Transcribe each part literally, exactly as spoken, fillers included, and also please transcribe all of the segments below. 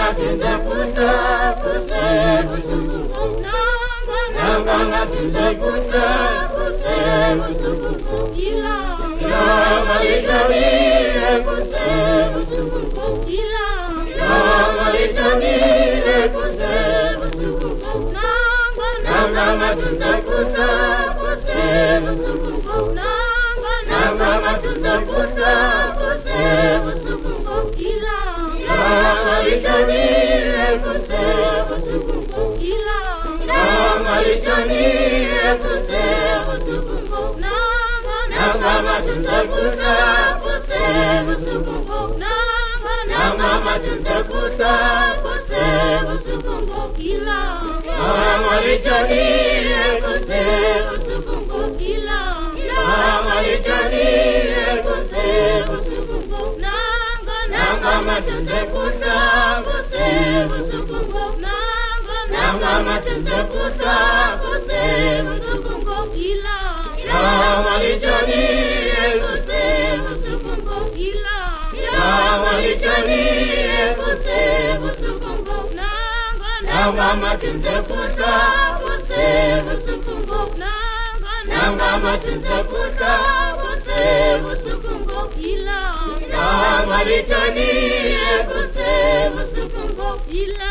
matunza kuta kusebu sukungo. Nanga matunza kuta kusebu sukungo. Ila malitamile kusebu sukungo. Ila malitamile kusebu sukungo. Nanga matunza kuta kusebu sukungo. Nanga matunza kuta kusebu sukungo. Ila malitamile kusebu sukungo. Ila malitamile kusebu sukungo. Nanga matunza kuta kusebu sukungo. Nanga matunza kuta kusebu sukungo. Ila malitamile kusebu sukungo. Ila malitamile kusebu sukungo. Nanga matunza kuta kusebu sukungo. Nanga matunza kuta kusebu sukungo. Ila malitamile kusebu sukungo. Ila malitamile kusebu sukungo. Nanga matunza kuta kusebu sukungo. Nanga matunza kuta kusebu sukungo. Ila malitamile kusebu sukungo. Ila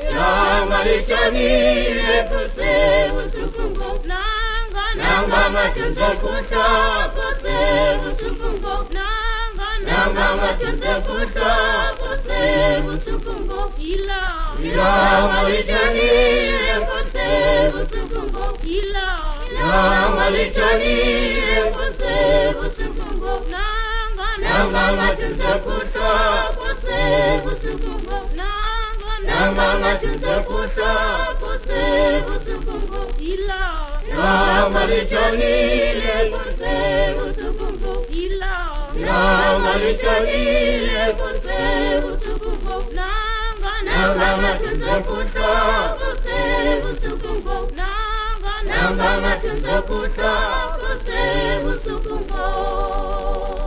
malitamile kusebu sukungo. Nanga matunza kuta kusebu sukungo. Nanga matunza kuta kusebu sukungo. Ila malitamile kusebu sukungo. Ila malitamile kusebu sukungo. Nanga matunza kuta kusebu sukungo. Nanga matunza kuta kusebu sukungo. Ila malitamile kusebu sukungo. Ila malitamile kusebu sukungo. Nanga matunza kuta kusebu sukungo. Nanga matunza kuta kusebu sukungo.